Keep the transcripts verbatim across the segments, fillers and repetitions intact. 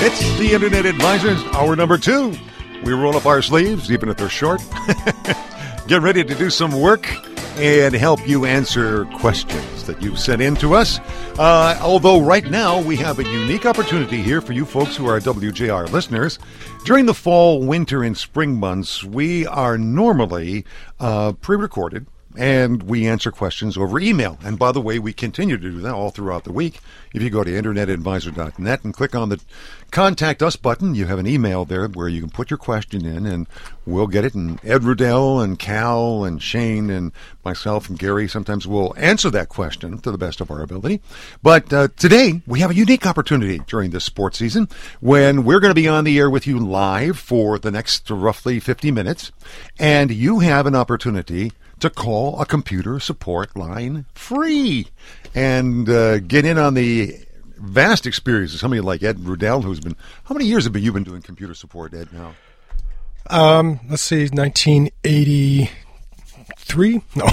It's the Internet Advisors, hour number two. We roll up our sleeves, even if they're short. Get ready to do some work and help you answer questions that you've sent in to us. Uh, although right now we have a unique opportunity here for you folks who are W J R listeners. During the fall, winter, and spring months, we are normally uh, pre-recorded, and we answer questions over email. And by the way, we continue to do that all throughout the week. If you go to internet advisor dot net and click on the Contact Us button, you have an email there where you can put your question in, and we'll get it. And Ed Riddell and Cal and Shane and myself and Gary sometimes will answer that question to the best of our ability. But uh, today, we have a unique opportunity during this sports season when we're going to be on the air with you live for the next roughly fifty minutes, and you have an opportunity to call a computer support line free and uh, get in on the vast experience of somebody like Ed Riddell, who's been, how many years have you been doing computer support, Ed, now? Um, let's see, nineteen eighty-three? No.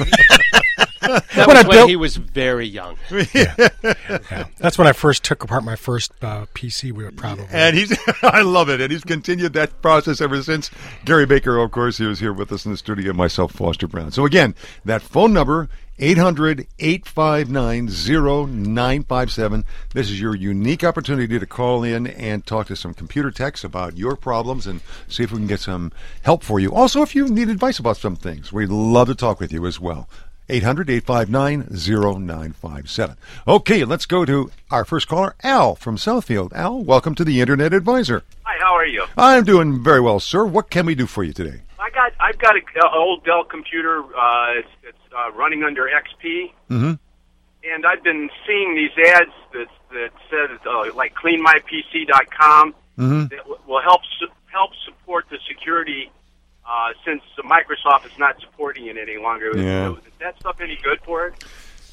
That when was I when built, he was very young. yeah. Yeah. That's when I first took apart my first uh, P C, we were probably. And he's, I love it, and he's continued that process ever since. Gary Baker, of course, he was here with us in the studio, myself, Foster Brown. So again, that phone number, eight hundred, eight five nine, zero nine five seven. This is your unique opportunity to call in and talk to some computer techs about your problems and see if we can get some help for you. Also, if you need advice about some things, we'd love to talk with you as well. eight hundred, eight five nine, zero nine five seven. Okay, let's go to our first caller, Al from Southfield. Al, welcome to the Internet Advisor. Hi, how are you? I'm doing very well, sir. What can we do for you today? I got, I've got an old Dell computer. Uh, it's it's uh, running under X P, Mm-hmm. and I've been seeing these ads that that said uh, like clean my P C dot com Mm-hmm. that w- will help su- help support the security uh, since Microsoft is not supporting it any longer. Yeah. Is, is that stuff any good for it?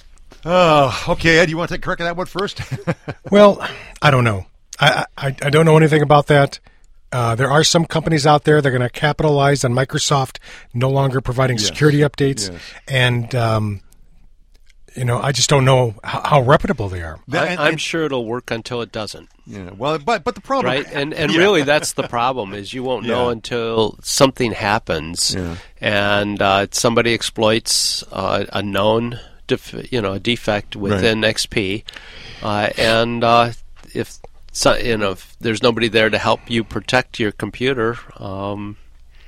Oh, okay, Ed, you want to take crack at that one first? Well, I don't know. I, I, I don't know anything about that. Uh, there are some companies out there that are going to capitalize on Microsoft no longer providing Yes. security updates. Yes. And, um, you know, I just don't know how, how reputable they are. That- I, and- I'm and- sure it'll work until it doesn't, Yeah, well, but but the problem, right? And and Yeah. really, that's the problem is you won't know Yeah. until something happens, Yeah. and uh, somebody exploits uh, a known, def- you know, a defect within X P, uh, and uh, if so, you know, if there's nobody there to help you protect your computer. Um,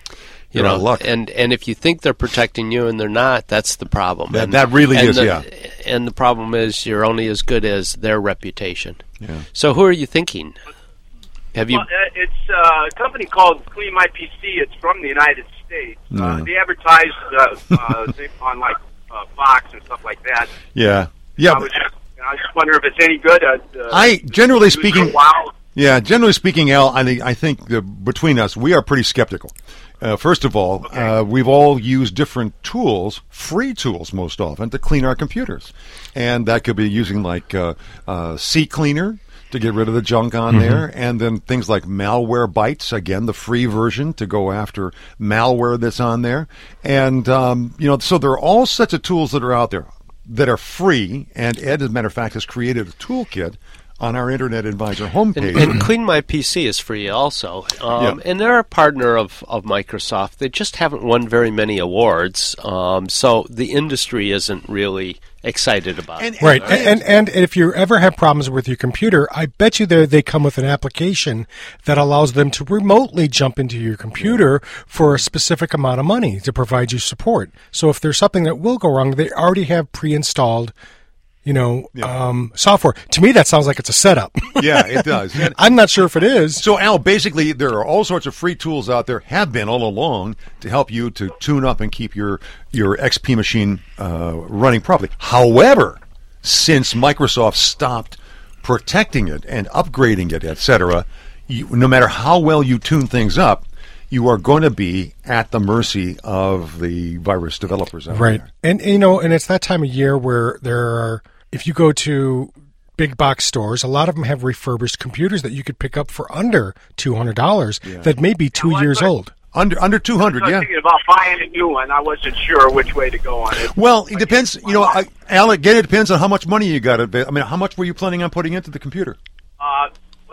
You You're out know, of luck. and and if you think they're protecting you and they're not, that's the problem. That- and, that really and is, the, yeah. And the problem is you're only as good as their reputation. Yeah. So who are you thinking? Have you? Well, uh, it's uh, a company called Clean My P C. It's from the United States. No. Uh, they advertise uh, uh, they- on like uh, Fox and stuff like that. Yeah, yeah. I was just, I just wonder if it's any good. Uh, uh, I generally used for a speaking, while. yeah, generally speaking, Al, I think I think uh, between us, we are pretty skeptical. Uh, first of all, uh, we've all used different tools, free tools most often, to clean our computers, and that could be using like uh, uh, CCleaner to get rid of the junk on there, and then things like Malwarebytes, again, the free version to go after malware that's on there, and um, you know, so there are all sets of tools that are out there that are free, and Ed, as a matter of fact, has created a toolkit on our Internet Advisor homepage. And, and Clean My P C is free also. Um, Yeah. And they're a partner of, of Microsoft. They just haven't won very many awards. Um, so the industry isn't really excited about And- it. Right, and- and, and and if you ever have problems with your computer, I bet you they they come with an application that allows them to remotely jump into your computer for a specific amount of money to provide you support. So if there's something that will go wrong, they already have pre-installed, you know, um, software. To me, that sounds like it's a setup. Yeah, it does. And- I'm not sure if it is. So, Al, basically, there are all sorts of free tools out there, have been all along, to help you to tune up and keep your, your X P machine uh, running properly. However, since Microsoft stopped protecting it and upgrading it, et cetera, you, no matter how well you tune things up, you are going to be at the mercy of the virus developers out Right. there. And, you know, and it's that time of year where there are, if you go to big box stores, a lot of them have refurbished computers that you could pick up for under two hundred dollars that may be two Now, I years thought- old. Under under two hundred, I was yeah. thinking about buying a new one. I wasn't sure which way to go on it. Well, it depends. You know, I, Al, again, it depends on how much money you got. I mean, how much were you planning on putting into the computer? Uh, well,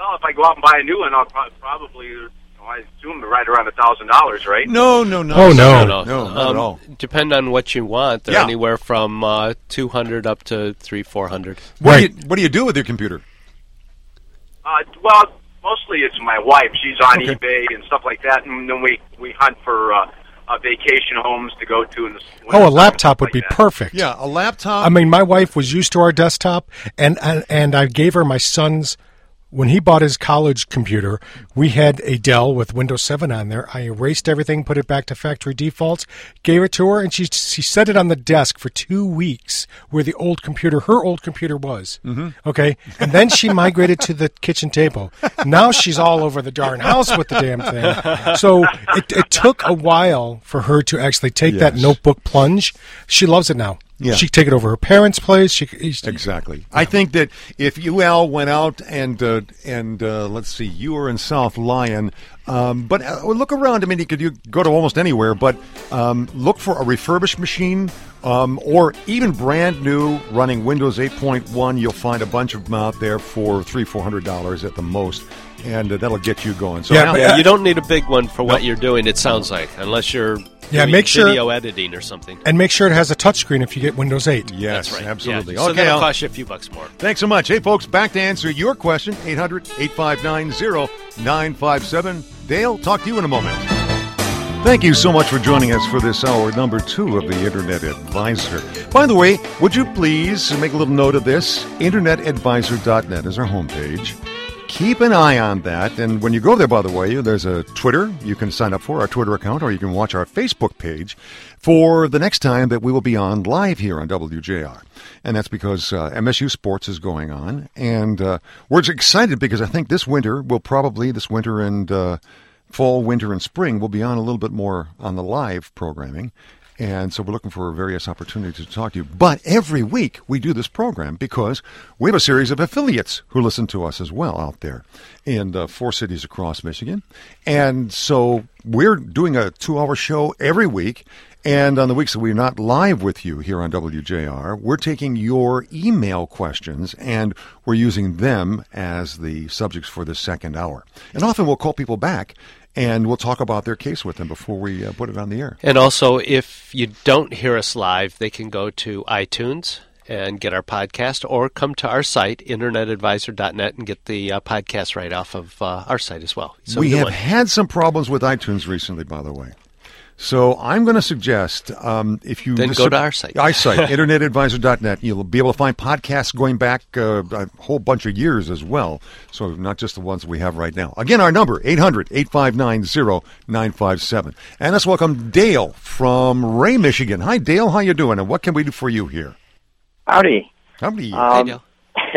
Well, if I go out and buy a new one, I'll pro- probably, you know, I assume right around a thousand dollars, right? No, no, no. Oh, no. no, no, no not um, at all. Depend on what you want. They're Yeah. anywhere from uh, two hundred up to three, four hundred. What, Right. do you, what do you do with your computer? Uh, well, mostly it's my wife. She's on Okay. eBay and stuff like that, and then we we hunt for uh, uh, vacation homes to go to. In the Oh, a laptop would like be that. perfect. Yeah, a laptop. I mean, my wife was used to our desktop, and, and and I gave her my son's. When he bought his college computer, we had a Dell with Windows seven on there. I erased everything, put it back to factory defaults, gave it to her, and she she set it on the desk for two weeks where the old computer, her old computer was. Mm-hmm. Okay? And then she migrated to the kitchen table. Now she's all over the darn house with the damn thing. So it, it took a while for her to actually take that Yes. notebook plunge. She loves it now. Yeah. She could take it over her parents' place. She could, Exactly. I think that if you, Al, went out and uh, and uh, let's see, you were in South Lyon, um, but uh, look around. I mean, you could you go to almost anywhere, but um, look for a refurbished machine um, or even brand new running Windows eight point one. You'll find a bunch of them out there for three, four hundred dollars at the most, and uh, that'll get you going. So Yeah, Al, but- Yeah, you don't need a big one for what you're doing, it sounds like, unless you're Yeah, doing make sure- video editing or something. And make sure it has a touchscreen if you get Windows eight. yes, That's right. absolutely. Yeah. So Okay, that'll Al. cost you a few bucks more. Thanks so much. Hey, folks, back to answer your question, eight hundred, eight five nine, zero nine five seven. Dale, talk to you in a moment. Thank you so much for joining us for this hour number two of the Internet Advisor. By the way, would you please make a little note of this? internet advisor dot net is our homepage. Keep an eye on that. And when you go there, by the way, there's a Twitter you can sign up for, our Twitter account, or you can watch our Facebook page for the next time that we will be on live here on W J R. And that's because uh, M S U Sports is going on. And uh, we're excited because I think this winter will probably, this winter and uh, fall, winter, and spring, we'll be on a little bit more on the live programming. And so we're looking for various opportunities to talk to you. But every week we do this program because we have a series of affiliates who listen to us as well out there in uh, four cities across Michigan. And so we're doing a two-hour show every week. And on the weeks that we're not live with you here on W J R, we're taking your email questions and we're using them as the subjects for the second hour. And often we'll call people back and we'll talk about their case with them before we uh, put it on the air. And also, if you don't hear us live, they can go to iTunes and get our podcast, or come to our site, internet advisor dot net, and get the uh, podcast right off of uh, our site as well. So we do have one. had some problems with iTunes recently, by the way. So I'm going to suggest um, if you Then go to our site. our site, internet advisor dot net, you'll be able to find podcasts going back uh, a whole bunch of years as well. So not just the ones we have right now. Again, our number, eight hundred, eight five nine, zero nine five seven. And let's welcome Dale from Ray, Michigan. Hi, Dale. How you doing? And what can we do for you here? Howdy. Howdy. Hey, Um, Dale.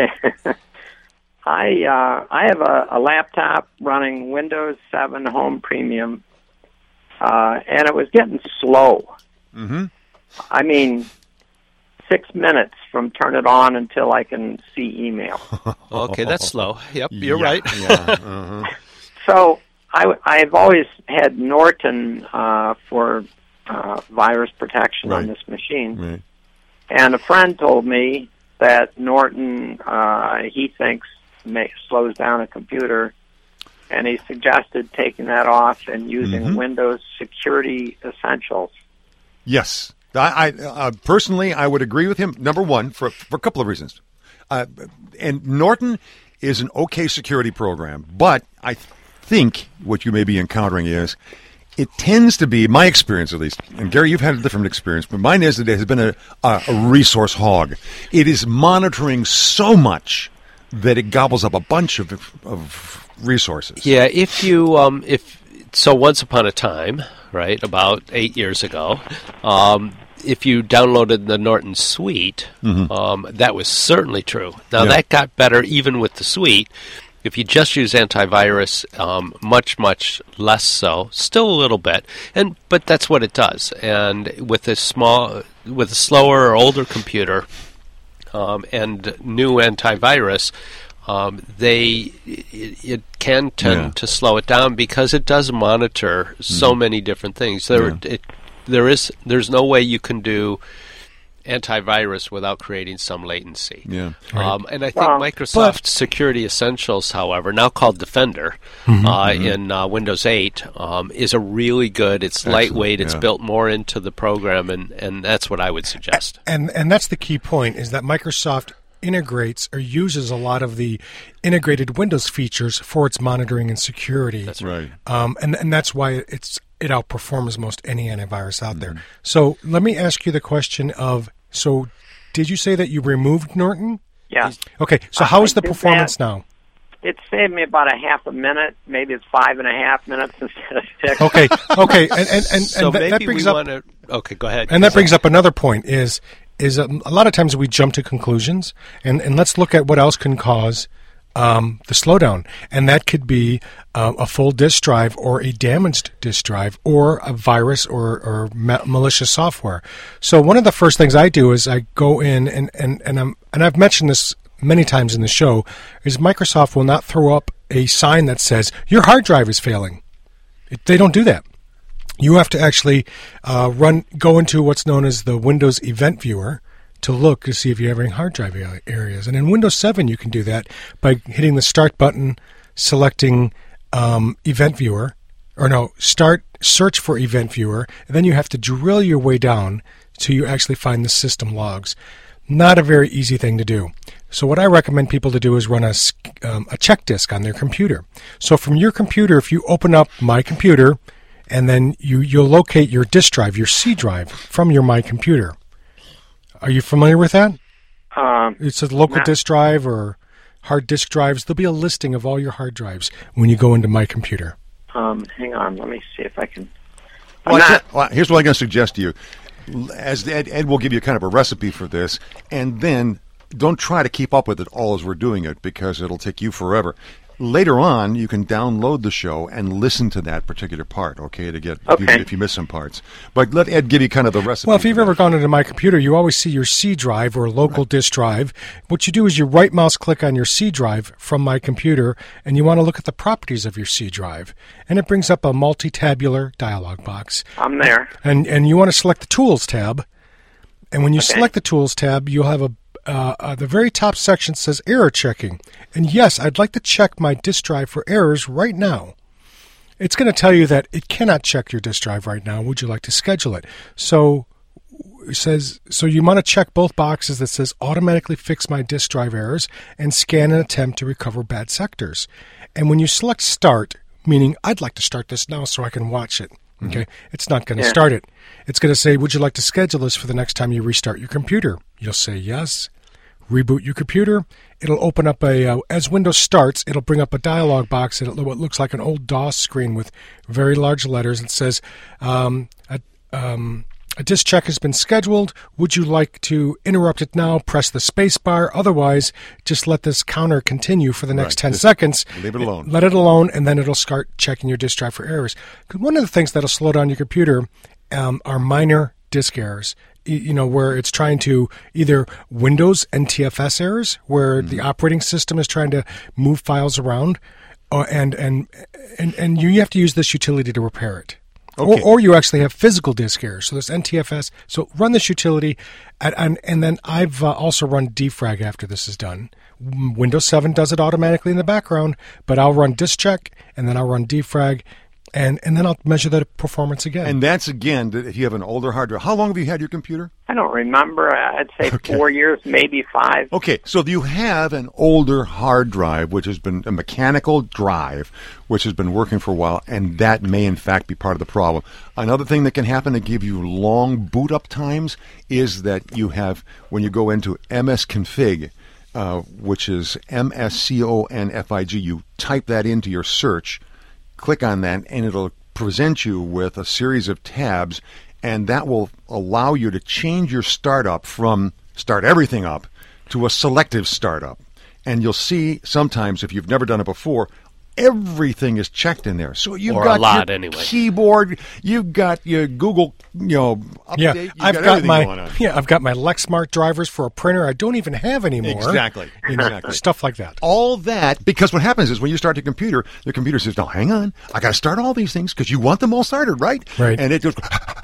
I uh, I have a, a laptop running Windows seven Home Premium, uh, and it was getting slow. Mm-hmm. I mean, six minutes from turn it on until I can see email. Okay, that's slow. Yep, you're Yeah, right. Yeah. Uh-huh. So I, I've always had Norton uh, for uh, virus protection Right. on this machine. Right. And a friend told me that Norton, uh, he thinks, may, slows down a computer, and he suggested taking that off and using Mhm. Windows Security Essentials. Yes. I, I uh, personally, I would agree with him. Number one, for for a couple of reasons, uh, and Norton is an okay security program, but I think what you may be encountering is it tends to be, my experience at least, and Gary, you've had a different experience, but mine is that it has been a, a, a resource hog. It is monitoring so much that it gobbles up a bunch of of resources. Yeah, if you um, if so, once upon a time, right, about eight years ago, um, if you downloaded the Norton Suite, Mm-hmm. um, that was certainly true. Now Yeah. that got better even with the Suite. If you just use antivirus, um, much much less so. Still a little bit, and but that's what it does. And with a small, with a slower or older computer, um, and new antivirus, um, they it, it can tend Yeah. to slow it down because it does monitor so many different things. There, Yeah. it, there is there's no way you can do antivirus without creating some latency. Yeah. Um, and I think Well, Microsoft but- Security Essentials, however, now called Defender, Mm-hmm, uh, mm-hmm. in uh, Windows eight, um, is a really good. It's Excellent, lightweight. It's yeah. built more into the program, and, and that's what I would suggest. And and that's the key point, is that Microsoft integrates or uses a lot of the integrated Windows features for its monitoring and security. That's Right. Um, and and that's why it's it outperforms most any antivirus out there. So let me ask you the question of, so did you say that you removed Norton? Yeah. Okay, so Uh, how is I the did performance that. now? It saved me about a half a minute. Maybe it's five and a half minutes instead of six. Okay, okay, and and, and, So and that, maybe that brings we up want to. Okay, go ahead. and that brings up another point is is um, a lot of times we jump to conclusions, and, and let's look at what else can cause um, the slowdown, and that could be uh, a full disk drive or a damaged disk drive or a virus or, or ma- malicious software. So one of the first things I do is I go in and and and, I'm, and I've mentioned this many times in the show, is Microsoft will not throw up a sign that says your hard drive is failing. It, they don't do that. You have to actually uh, run, go into what's known as the Windows Event Viewer to look to see if you have any hard drive areas. And in Windows seven, you can do that by hitting the Start button, selecting um, Event Viewer, or no, Start Search for Event Viewer, and then you have to drill your way down till you actually find the system logs. Not a very easy thing to do. So what I recommend people to do is run a, um, a check disk on their computer. So from your computer, if you open up My Computer, and then you, you'll locate your disk drive, your C drive, from your My Computer. Are you familiar with that? Um, It's a local Not- disk drive or hard disk drives. There'll be a listing of all your hard drives when you go into My Computer. um, hang on. Let me see if I can. I'm Well, I not, can't- well, here's what I'm going to suggest to you. As Ed, Ed will give you kind of a recipe for this, and then don't try to keep up with it all as we're doing it, because it'll take you forever. Later on, you can download the show and listen to that particular part, okay, to get if, you, Okay. if you miss some parts. But let Ed give you kind of the recipe. Well, if for you've that. ever gone into My Computer, you always see your C drive or local disk drive. What you do is you right mouse click on your C drive from My Computer, and you want to look at the properties of your C drive. And it brings up a multi-tabular dialog box. I'm there. And and you want to select the Tools tab. And when you Okay. select the Tools tab, you'll have a uh, uh, the very top section says Error Checking. And yes, I'd like to check my disk drive for errors right now. It's going to tell you that it cannot check your disk drive right now. Would you like to schedule it? So it says so you want to check both boxes that says automatically fix my disk drive errors and scan and attempt to recover bad sectors. And when you select Start, meaning I'd like to start this now so I can watch it. Okay, it's not going to Yeah. start it. It's going to say, would you like to schedule this for the next time you restart your computer? You'll say yes. Reboot your computer. It'll open up a, uh, as Windows starts, it'll bring up a dialog box and what looks like an old DOS screen with very large letters. It says, um, a, um, a disk check has been scheduled. Would you like to interrupt it now? Press the space bar. Otherwise, just let this counter continue for the next Right. ten Just seconds. leave it alone. Let it alone, and then it'll start checking your disk drive for errors. 'Cause one of the things that'll slow down your computer um, are minor disk errors. Y- You know, where it's trying to either Windows N T F S errors, where the operating system is trying to move files around, uh, and, and and and you have to use this utility to repair it. Okay. Or, or you actually have physical disk errors. So there's N T F S. So run this utility, and and, and then I've uh, also run defrag after this is done. W- Windows seven does it automatically in the background, but I'll run disk check, and then I'll run defrag, and, and then I'll measure the performance again. And that's, again, if you have an older hard drive. How long have you had your computer? I don't remember. I'd say Okay. four years, maybe five. Okay, so you have an older hard drive, which has been a mechanical drive, which has been working for a while, and that may in fact be part of the problem. Another thing that can happen to give you long boot up times is that you have, when you go into msconfig, uh, which is M S C O N F I G, you type that into your search, click on that, and it'll present you with a series of tabs, and that will allow you to change your startup from start everything up to a selective startup. And you'll see sometimes, if you've never done it before, everything is checked in there. So you've Or a got lot, your anyway. keyboard, you've got your Google, you know, update, yeah, you've I've got, got, everything my going on. yeah, I've got my Lexmark drivers for a printer I don't even have anymore. Exactly, You know, exactly. stuff like that. All that, because what happens is when you start your computer, the computer says, no, hang on, I got to start all these things because you want them all started, right? Right. And it goes,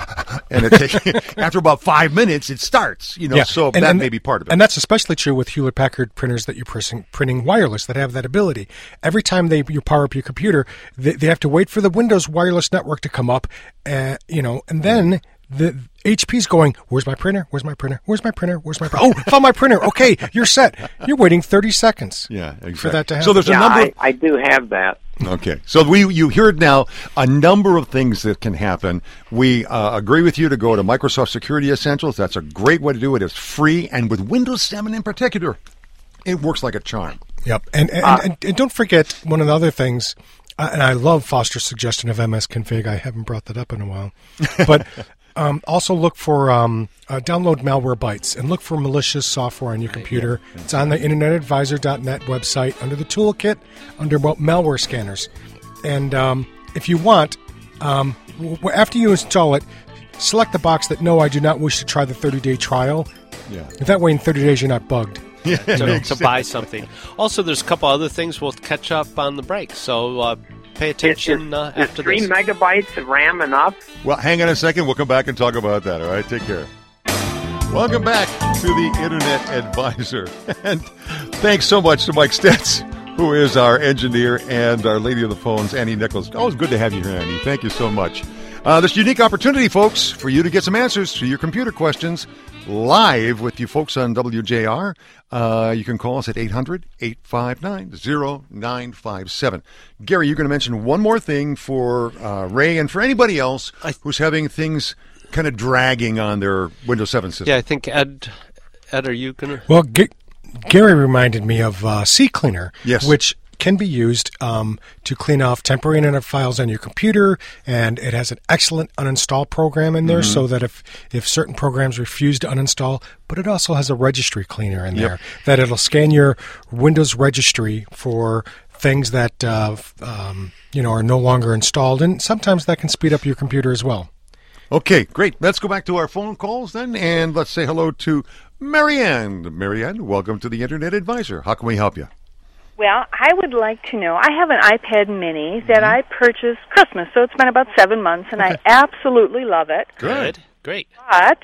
and it takes after about five minutes, it starts. You know, Yeah. so And- that and- may be part of it. And that's especially true with Hewlett Packard printers that you're pressing, printing wireless that have that ability. Every time they you power up your computer, they, they have to wait for the Windows wireless network to come up, uh, you know, and then the H P's going, where's my printer? Where's my printer? Where's my printer? Where's my printer? Oh, found my printer. Okay, you're set. You're waiting thirty seconds yeah, exactly. for that to happen. So there's Yeah, a number. I, Of, I do have that. Okay, so we you heard now a number of things that can happen. We uh, agree with you to go to Microsoft Security Essentials. That's a great way to do it. It's free, and with Windows seven in particular, it works like a charm. Yep, and and, Uh, and and don't forget one of the other things. Uh, and I love Foster's suggestion of M S Config. I haven't brought that up in a while, but um, also look for um, uh, download Malwarebytes and look for malicious software on your computer. It's on the internet advisor dot net website under the toolkit under well, malware scanners. And um, if you want, um, w- after you install it, select the box that no, I do not wish to try the thirty-day trial. Yeah. That way, in thirty days, you're not bugged. to, to buy something. Also, there's a couple other things we'll catch up on the break, so uh, pay Is, attention is, uh, is after three this. megabytes of RAM enough? Well, hang on a second. We'll come back and talk about that. All right, take care. Welcome back to the Internet Advisor. And thanks so much to Mike Stetz, who is our engineer, and our lady of the phones, Annie Nichols. Always good to have you here, Annie. Thank you so much. Uh, this unique opportunity, folks, for you to get some answers to your computer questions live with you folks on W J R. Uh, you can call us at eight hundred, eight five nine, zero nine five seven. Gary, you're going to mention one more thing for uh, Ray and for anybody else I- who's having things kind of dragging on their Windows seven system. Yeah, I think Ed, Ed, are you gonna? Well, G- Gary reminded me of uh, CCleaner, Yes. which can be used um, to clean off temporary internet files on your computer, and it has an excellent uninstall program in there, Mm-hmm. so that if, if certain programs refuse to uninstall, but it also has a registry cleaner in Yep. there, that it'll scan your Windows registry for things that uh, f- um, you know are no longer installed, and sometimes that can speed up your computer as well. Okay, great. Let's go back to our phone calls then, and let's say hello to Marianne. Marianne, welcome to the Internet Advisor. How can we help you? Well, I would like to know, I have an iPad mini that I purchased Christmas, so it's been about seven months, and I absolutely love it. Good, great. But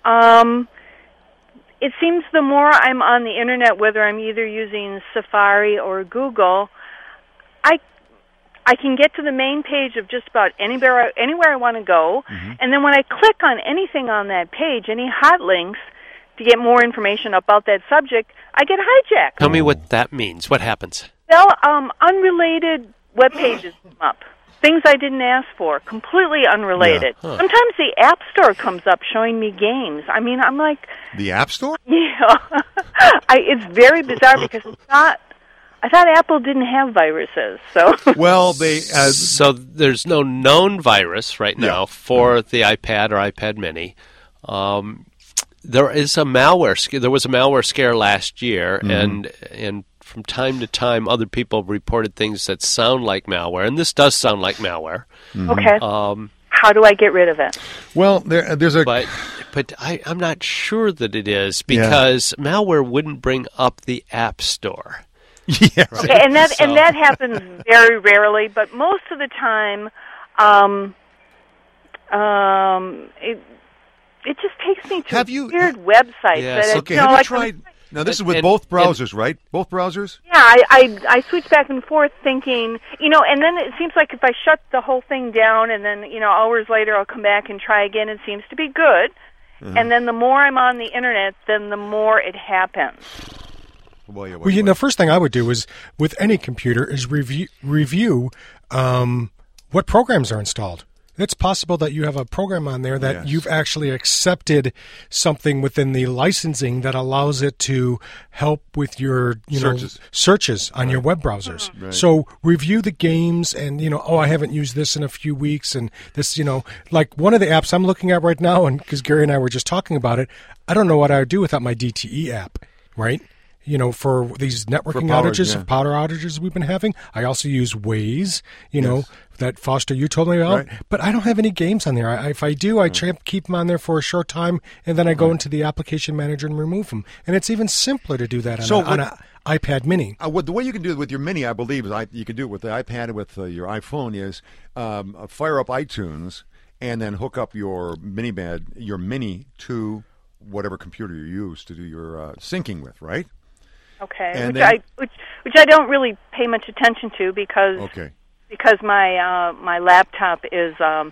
um, it seems the more I'm on the Internet, whether I'm either using Safari or Google, I I can get to the main page of just about anywhere, anywhere I want to go, and then when I click on anything on that page, any hot links, to get more information about that subject, I get hijacked. Tell me what that means. What happens? Well, um, unrelated web pages come up. Things I didn't ask for, completely unrelated. Yeah, huh. Sometimes the App Store comes up showing me games. I mean, I'm like, The App Store? yeah, I, it's very bizarre because it's not. I thought Apple didn't have viruses, so. Well, they... Uh, So there's no known virus right now Yeah. for the iPad or iPad Mini. Um, there is a malware. sc- There was a malware scare last year, Mm-hmm. and and from time to time, other people reported things that sound like malware, and this does sound like malware. Okay. Um, How do I get rid of it? well, there, there's a... but but I, I'm not sure that it is because malware wouldn't bring up the App Store. yes. Okay, and that So- and that happens very rarely, but most of the time, um, um, it it just takes me to Have you- weird websites. Yes. that, Okay, you know, have you like tried... Now, this is with And- both and- browsers, right? Both browsers? Yeah, I, I I switch back and forth thinking, you know, and then it seems like if I shut the whole thing down and then, you know, hours later I'll come back and try again, it seems to be good. And then the more I'm on the Internet, then the more it happens. Boy, boy, Well, you boy. know, the first thing I would do is, with any computer, is review review um, what programs are installed. It's possible that you have a program on there that Yes. you've actually accepted something within the licensing that allows it to help with your, you Searches. know, searches on your web browsers. Right. So review the games and, you know, oh, I haven't used this in a few weeks. And this, you know, like one of the apps I'm looking at right now, and because Gary and I were just talking about it, I don't know what I would do without my D T E app, right? You know, for these networking power, outages, yeah. power outages we've been having. I also use Waze, you know, that Foster, you told me about. Right. But I don't have any games on there. I, if I do, I try to keep them on there for a short time, and then I go into the application manager and remove them. And it's even simpler to do that on, So a, on what- an iPad mini. Uh, what, the way you can do it with your Mini, I believe, is I, you can do it with the iPad and with uh, your iPhone is um, uh, fire up iTunes and then hook up your mini bed, your mini to whatever computer you use to do your uh, syncing with, right? Okay, And which then- I which which I don't really pay much attention to because Okay. because my uh, my laptop is um,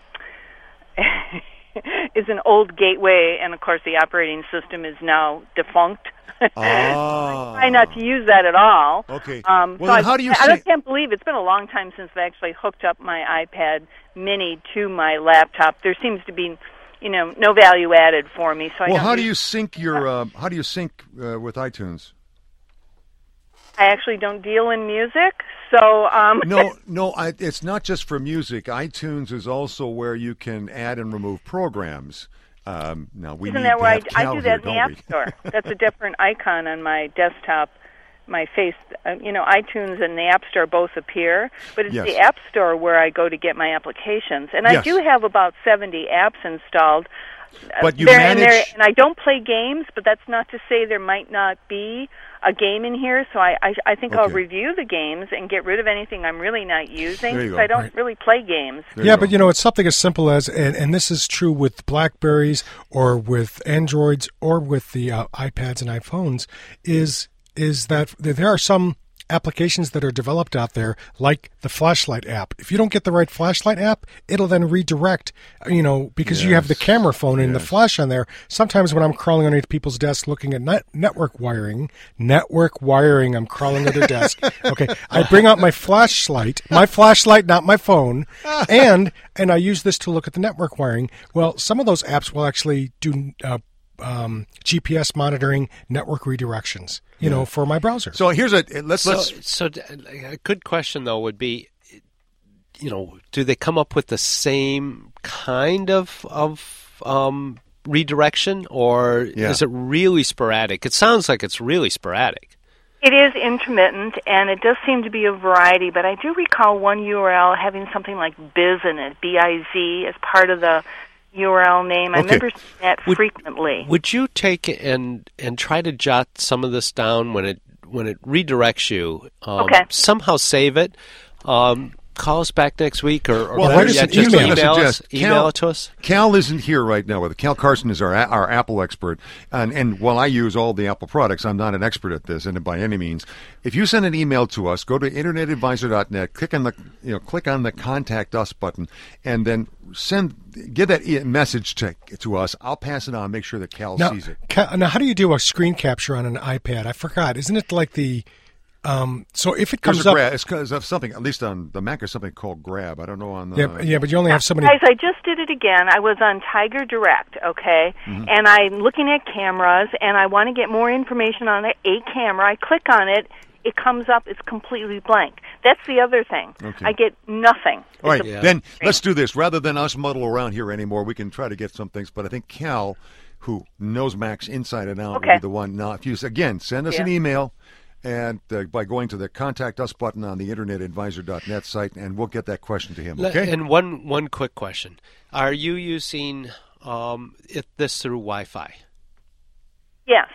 is an old Gateway, and of course the operating system is now defunct. Ah. I try not to use that at all. Okay. Um, Well, so then I, how do you I, I sync- can't believe it's been a long time since I actually hooked up my iPad Mini to my laptop. There seems to be, you know, no value added for me. So I Well, don't how do use- you sync your? Uh, how do you sync uh, with iTunes? I actually don't deal in music, so um, No, no, I, it's not just for music. iTunes is also where you can add and remove programs. Um, now we Isn't need that to where I, have I Cal do here, that in the don't App we? Store? That's a different icon on my desktop. My face, uh, you know, iTunes and the App Store both appear, but it's Yes. the App Store where I go to get my applications. And I Yes. do have about seventy apps installed. Uh, But you there- and, there- manage- and I don't play games, but that's not to say there might not be a game in here. So I, I, I think I'll Okay. review the games and get rid of anything I'm really not using. There you 'cause go. I don't Right. really play games. There Yeah, you but go. you know, it's something as simple as, and, and this is true with Blackberries or with Androids or with the uh, iPads and iPhones, is is that there are some applications that are developed out there, like the flashlight app. If you don't get the right flashlight app, it'll then redirect, you know, because you have the Yes. camera phone and the Yes. flash on there. Sometimes when I'm crawling underneath people's desks looking at net- network wiring, network wiring, I'm crawling under their desk. Okay, I bring out my flashlight, my flashlight, not my phone, and and I use this to look at the network wiring. Well, some of those apps will actually do uh, um, G P S monitoring, network redirections, you know, for my browser. So here's a let's So, let's so d- a good question though would be, you know, do they come up with the same kind of of um, redirection, or Yeah. is it really sporadic? It sounds like it's really sporadic. It is intermittent, and it does seem to be a variety, but I do recall one U R L having something like biz in it, B I Z, as part of the U R L name. I Okay. remember seeing that Would- frequently. Would you take and and try to jot some of this down when it when it redirects you? Um, Okay. Somehow save it. Um, call us back next week, or, or Well, better write us yet, an just email. email us. Suggest, Email Cal- it to us. Cal isn't here right now with it. Cal Carson is our our Apple expert, and and while I use all the Apple products, I'm not an expert at this, and by any means. If you send an email to us, go to internet advisor dot net, click on the you know click on the Contact Us button, and then send give that e- message to to us. I'll pass it on, make sure that Cal Now, sees it. ca- now, how do you do a screen capture on an iPad? I forgot. Isn't it like the um, so if it There's comes a up, grab. It's 'cause of something. At least on the Mac, there's something called Grab. I don't know on the. yeah, yeah, but you only have so many. Guys, I just did it again. I was on Tiger Direct, okay, Mm-hmm. and I'm looking at cameras, and I want to get more information on a a camera. I click on it. It comes up. It's completely blank. That's the other thing. Okay. I get nothing. All right, It's a- Yeah. then let's do this. Rather than us muddle around here anymore, we can try to get some things. But I think Cal, who knows Macs inside and out, will Okay. be the one. Now, if you again send us an Yeah. email, and uh, by going to the Contact Us button on the internet advisor dot net site, and we'll get that question to him. Le- Okay. And one one quick question: are you using um, it, this through Wi-Fi? Yes.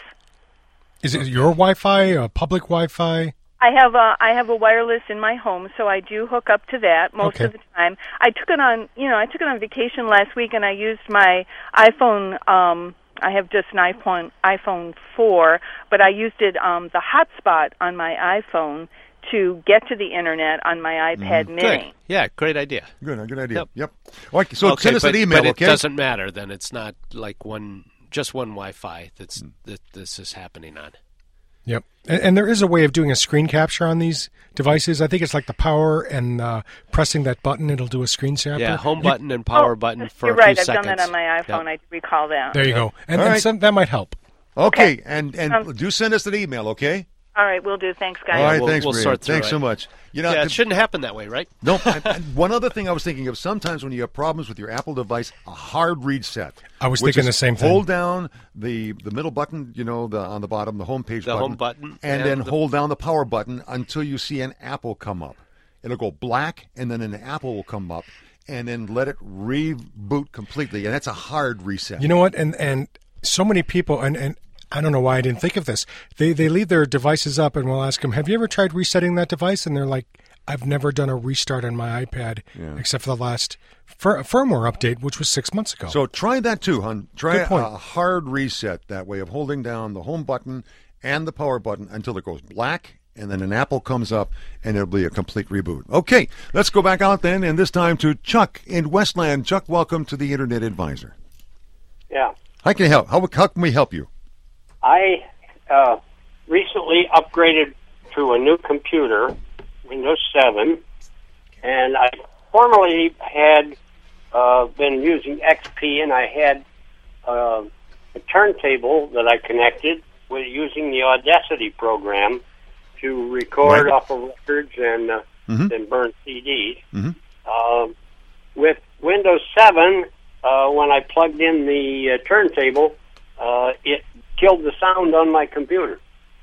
Is it your Wi-Fi, a public Wi-Fi? I have a I have a wireless in my home, so I do hook up to that most Okay. of the time. I took it on, you know, I took it on vacation last week, and I used my iPhone. Um, I have just an iPhone iPhone four, but I used it um, the hotspot on my iPhone to get to the internet on my iPad Mini. Good. Yeah, great idea. Good. A good idea. Yep. Yep. All right, so okay, send us but, an email. but it okay. doesn't matter. Then it's not like one just one Wi-Fi that's that this is happening on. Yep. And, and there is a way of doing a screen capture on these devices. I think it's like the power and uh, pressing that button, it'll do a screen capture. Yeah, home You- button and power Oh, button for You're a few right. I've seconds. done that on my iPhone. Yep. I recall that. There you go. And, All and right. some, that might help. Okay, and and Um, do send us an email. Okay. All right, we'll do. Thanks, guys. All right. we'll- thanks, we'll Maria. sort through Thanks it. so much. You know, Yeah, the- it shouldn't happen that way, right? No, and, and one other thing I was thinking of, sometimes when you have problems with your Apple device, a hard reset. I was which thinking is the same thing. Hold down the, the middle button, you know, the on the bottom, the home page The button. home button And, and then the- hold down the power button until you see an apple come up. It'll go black, and then an apple will come up, and then let it reboot completely. And that's a hard reset. You know what? And and so many people, and, and I don't know why I didn't think of this. They they leave their devices up, and we'll ask them, "Have you ever tried resetting that device?" And they're like, I've never done a restart on my iPad Yeah. except for the last fir- firmware update, which was six months ago. So try that too, hon. Try Good point. a hard reset, that way of holding down the home button and the power button until it goes black, and then an apple comes up, and it'll be a complete reboot. Okay, let's go back out then, and this time to Chuck in Westland. Chuck, welcome to the Internet Advisor. Yeah. How can I help? How, how can we help you? I uh, recently upgraded to a new computer, Windows seven, and I formerly had uh, been using X P, and I had uh, a turntable that I connected with using the Audacity program to record Right. off of records and uh, Mhm. then burn C Ds. Mhm. Uh, with Windows seven, uh, when I plugged in the uh, turntable, uh, it killed the sound on my computer.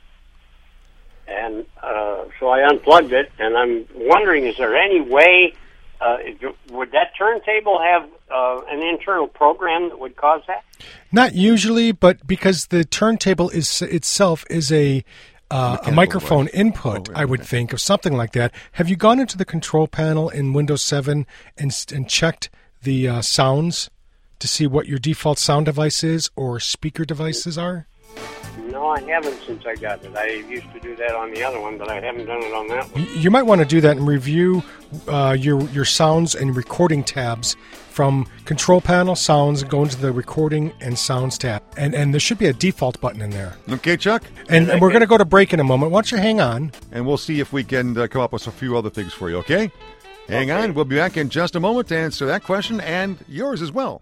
And uh, so I unplugged it, and I'm wondering, is there any way, uh, would that turntable have uh, an internal program that would cause that? Not usually, but because the turntable is itself is a uh, a Mechanical microphone device. input, Oh, I would okay. think of something like that. Have you gone into the control panel in Windows seven and s- and checked the uh, sounds to see what your default sound device is or speaker devices are? No, I haven't since I got it. I used to do that on the other one, but I haven't done it on that one. Y- You might want to do that and review uh, your your sounds and recording tabs from control panel sounds, go into the recording and sounds tab, and and there should be a default button in there. Okay, Chuck? And, and we're going to go to break in a moment. Why don't you hang on? And we'll see if we can uh, come up with a few other things for you, okay? Hang on. We'll be back in just a moment to answer that question and yours as well.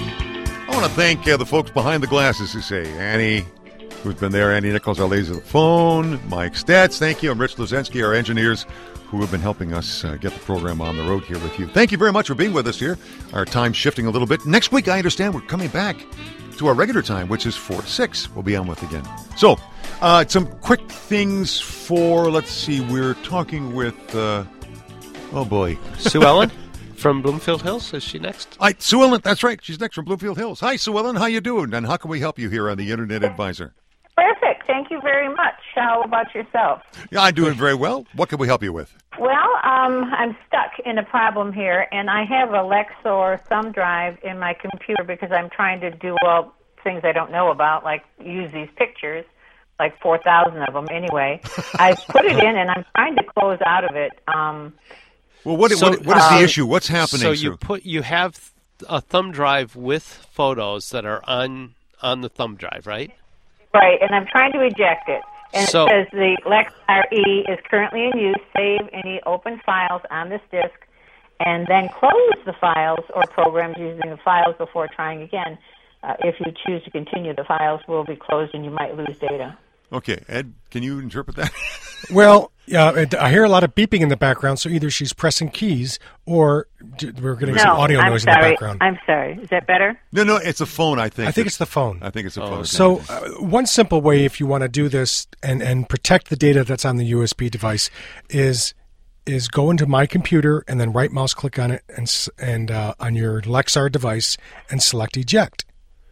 I want to thank uh, the folks behind the glasses who say, Annie, who's been there, Annie Nichols, our ladies of the phone, Mike Stats, thank you, and Rich Luzensky, our engineers, who have been helping us uh, get the program on the road here with you. Thank you very much for being with us here. Our time's shifting a little bit. Next week, I understand we're coming back to our regular time, which is four to six. We'll be on with again. So, uh, some quick things for, let's see, we're talking with, uh, oh boy. Sue Ellen from Bloomfield Hills, is she next? Hi, Sue Ellen, that's right. She's next from Bloomfield Hills. Hi, Sue Ellen, how you doing? And how can we help you here on the Internet Advisor? Perfect. Thank you very much. How about yourself? Yeah, I'm doing very well. What can we help you with? Well, um, I'm stuck in a problem here, and I have a Lexor thumb drive in my computer because I'm trying to do all things I don't know about, like use these pictures, like four thousand of them anyway. I put it in, and I'm trying to close out of it. Um, Well, what, So, what, what is uh, the issue? What's happening, So Sue? you put you have a thumb drive with photos that are on on the thumb drive, right? right, and I'm trying to eject it. And So- it says the Lexar E is currently in use. Save any open files on this disk, and then close the files or programs using the files before trying again. Uh, if you choose to continue, the files will be closed and you might lose data. Okay, Ed, can you interpret that? Well, yeah, and I hear a lot of beeping in the background, so either she's pressing keys or d- we're getting some No, audio I'm noise in the sorry. background. I'm sorry. Is that better? no, no, it's a phone, I think. I think it's the phone. I think it's a Oh, phone. okay. So, uh, one simple way, if you want to do this and, and protect the data that's on the U S B device, is is go into My Computer and then right mouse click on it and s- and uh, on your Lexar device and select Eject.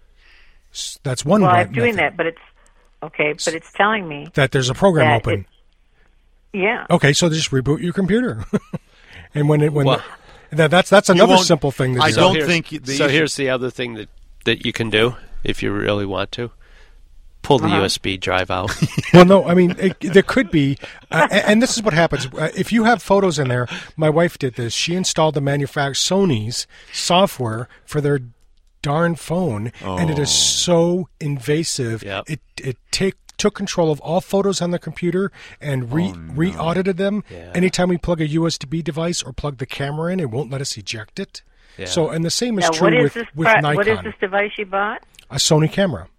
S- That's one Well, way. I'm doing that, but it's okay. But it's telling me That there's a program that open. it- yeah. Okay, so just reboot your computer, and when it when Well, that, that's that's another won't- simple thing to do. I So don't here's- think the so issue- here's the other thing that, that you can do if you really want to. Pull the Uh-huh. U S B drive out. Well, no, I mean, it, there could be, uh, and, and this is what happens. Uh, if you have photos in there, my wife did this. She installed the manufacturer Sony's software for their darn phone, and it is so invasive. Yep. It it take, took control of all photos on the computer and re re audited them. Yeah. Anytime we plug a U S B device or plug the camera in, it won't let us eject it. Yeah. So, and the same is Now, true what is with this? with pro- Nikon, what is this device you bought? a Sony camera.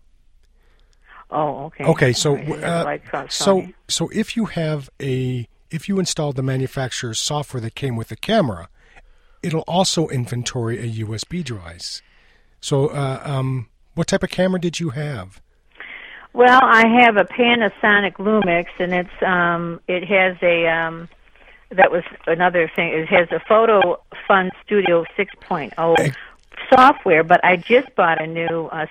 Oh, okay. Okay, so All right, I never uh, liked Sony. so so if you have a if you installed the manufacturer's software that came with the camera, it'll also inventory a U S B device. So, uh, um, what type of camera did you have? Well, I have a Panasonic Lumix, and it's um, it has a um, that was another thing. It has a Photo Fun Studio six point oh Ex- software, but I just bought a new uh, Saf-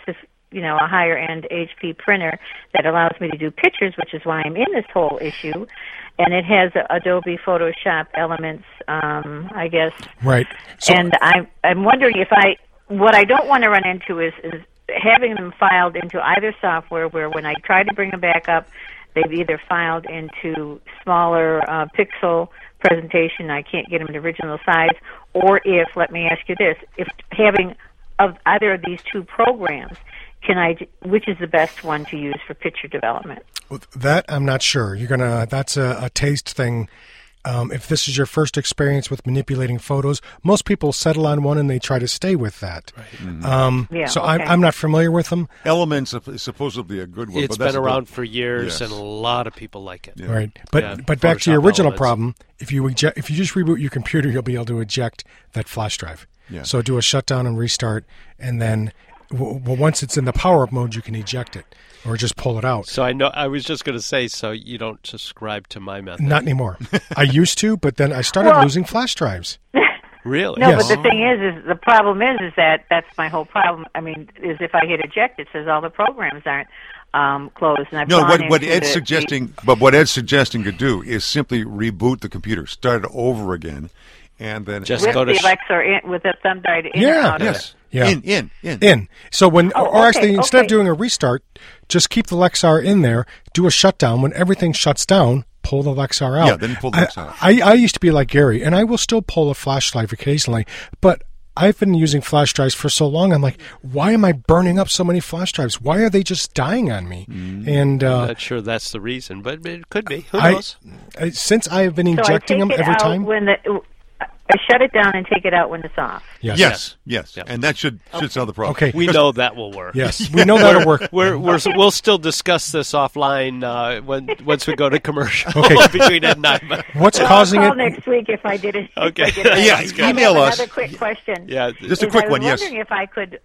you know, a higher end H P printer that allows me to do pictures, which is why I'm in this whole issue. And it has Adobe Photoshop elements, um, I guess. Right. So, and I'm I'm wondering if I what I don't want to run into is, is having them filed into either software where when I try to bring them back up, they've either filed into smaller uh, pixel presentation, I can't get them to original size, or if, let me ask you this, if having of either of these two programs, can I, which is the best one to use for picture development? That I'm not sure. You're gonna. That's a, a taste thing. Um, if this is your first experience with manipulating photos, most people settle on one and they try to stay with that. Right. Mm-hmm. Um, yeah, so okay. I'm, I'm not familiar with them. Elements is supposedly a good one. It's but that's been around good. for years, Yes. and a lot of people like it. Yeah. Right. But Yeah, but back to your Photoshop original elements. problem. If you eject, if you just reboot your computer, you'll be able to eject that flash drive. Yeah. So do a shutdown and restart, and then w- well, once it's in the power up mode, you can eject it or just pull it out. So I know I was just going to say, so you don't subscribe to my method. Not anymore. I used to, but then I started Well- losing flash drives. Really? No, Yes. but the thing is, is the problem is, is that that's my whole problem. I mean, is if I hit eject, it says all the programs aren't um, closed. And I've No, gone what, what into Ed's the- suggesting, but what Ed's suggesting to do is simply reboot the computer, start it over again, and then Just with go to the sh- Alexa in, with the thumb drive in Yeah, or out yes, of it. Yeah. in, in, in, In. So when, Oh, or actually, okay, instead of okay. doing a restart, just keep the Lexar in there, do a shutdown. When everything shuts down, pull the Lexar out. Yeah, then pull the I- Lexar out. I, I used to be like Gary, and I will still pull a flash drive occasionally, but I've been using flash drives for so long, I'm like, why am I burning up so many flash drives? Why are they just dying on me? And I'm uh, not sure that's the reason, but it could be. Who I, knows? I, since I have been So I injecting take them it every out time, when the I shut it down and take it out when it's off. yes, yes, yes, Yeah. and that should should solve the problem. Okay. We know that will work. yes, we know that'll work. We're, we're, we'll still discuss this offline uh, when once we go to commercial Okay. between Ed and I. but- What's Well, causing I'll it? call next week if I did it. if Okay. I did it. Yeah, I have email us. Another quick question. Yeah, Just a is quick I was one, yes. wondering if I could.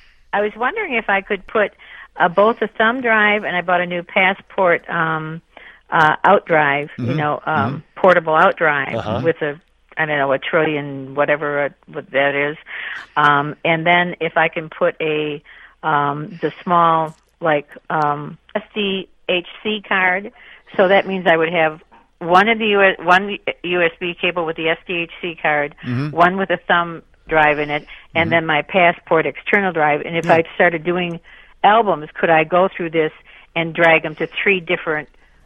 I was wondering if I could put uh, both a thumb drive and I bought a new Passport um, uh, out drive. Mm-hmm. You know, um, portable out drive Uh-huh. with a I don't know a trillion whatever uh, what that is, um, and then if I can put a um, the small like um, S D H C card, so that means I would have one of the U S, one U S B cable with the S D H C card, Mm-hmm. one with a thumb drive in it, and then my Passport external drive. And if I started doing albums, could I go through this and drag them to three different?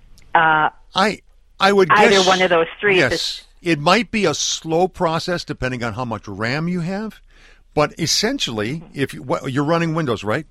Uh, I I would Either guess, one of those three Yes, is- it might be a slow process depending on how much RAM you have, but essentially, if you, what, you're running Windows, right?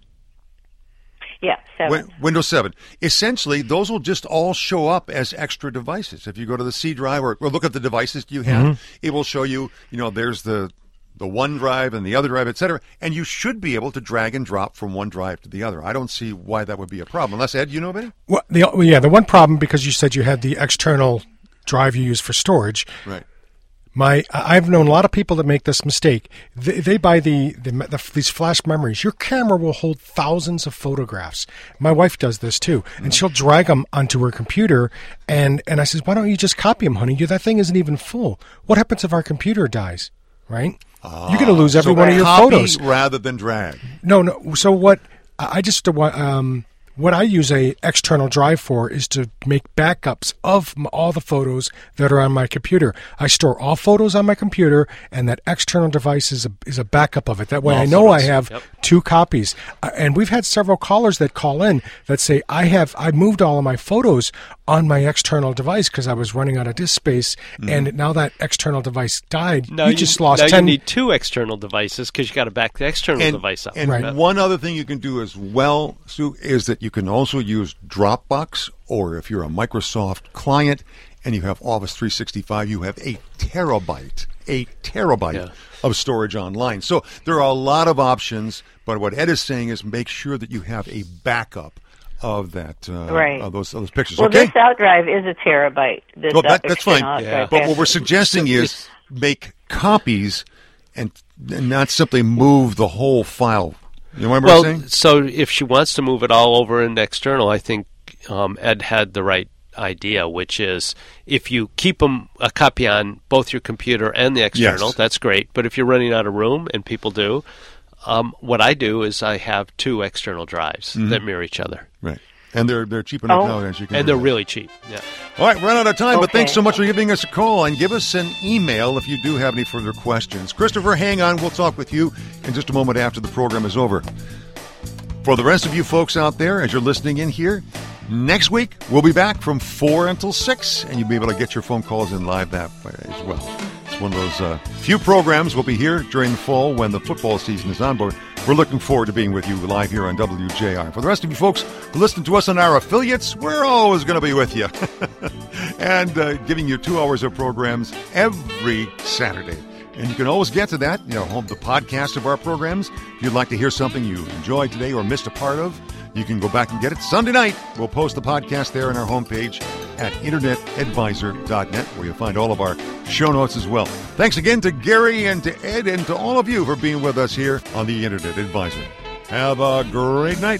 yeah, seven. Win- Windows seven. Essentially, those will just all show up as extra devices. If you go to the C drive or, or look at the devices you have, it will show you, you know, there's the the one drive and the other drive, et cetera, and you should be able to drag and drop from one drive to the other. I don't see why that would be a problem. Unless, Ed, you know of any? Well, the, well, yeah, the one problem, because you said you had the external drive you use for storage. Right. My, I've known a lot of people that make this mistake. They, they buy the, the, the these flash memories. Your camera will hold thousands of photographs. My wife does this too, and she'll drag them onto her computer. And, and I says, why don't you just copy them, honey? You, that thing isn't even full. What happens if our computer dies? Right? You're going to lose every So one of your copy photos. rather than drag. No, no. So what? I just um, what I use a external drive for is to make backups of m- all the photos that are on my computer. I store all photos on my computer, and that external device is a is a backup of it. That way, All I know I photos. have Yep. two copies. Uh, and we've had several callers that call in that say, "I have I moved all of my photos on my external device because I was running out of disk space, and now that external device died. Now you, you just lost now ten." you need two external devices because you got to back the external And, device up. and Right. one other thing you can do as well, Sue, is that you can also use Dropbox, or if you're a Microsoft client and you have Office three sixty-five, you have a terabyte, a terabyte Yeah. of storage online. So there are a lot of options, but what Ed is saying is make sure that you have a backup of that, uh, Right. of those, of those pictures. well, okay? this out drive is a terabyte. This Well, that, out- that's fine. external out Yeah. drive But what passport. we're suggesting is make copies and, and not simply move the whole file. You know what well, I'm saying? so if she wants to move it all over into external, I think um, Ed had the right idea, which is if you keep them a copy on both your computer and the external, Yes. that's great. But if you're running out of room, and people do, Um, what I do is I have two external drives Mm-hmm. that mirror each other. Right. And they're they're cheap enough Oh. now as you can. And do they're that. really cheap. Yeah. All right, we're out of time, but Okay. thanks so much for giving us a call, and give us an email if you do have any further questions. Christopher, hang on. We'll talk with you in just a moment after the program is over. For the rest of you folks out there, as you're listening in here, next week we'll be back from four until six, and you'll be able to get your phone calls in live that way as well. It's one of those uh, few programs we'll be here during the fall when the football season is on, but we're looking forward to being with you live here on W J R. For the rest of you folks who listen to us on our affiliates, we're always going to be with you and uh, giving you two hours of programs every Saturday. And you can always get to that, you know, home the podcast of our programs. If you'd like to hear something you enjoyed today or missed a part of, you can go back and get it Sunday night. We'll post the podcast there on our homepage at internet advisor dot net, where you'll find all of our show notes as well. Thanks again to Gary and to Ed and to all of you for being with us here on the Internet Advisor. Have a great night.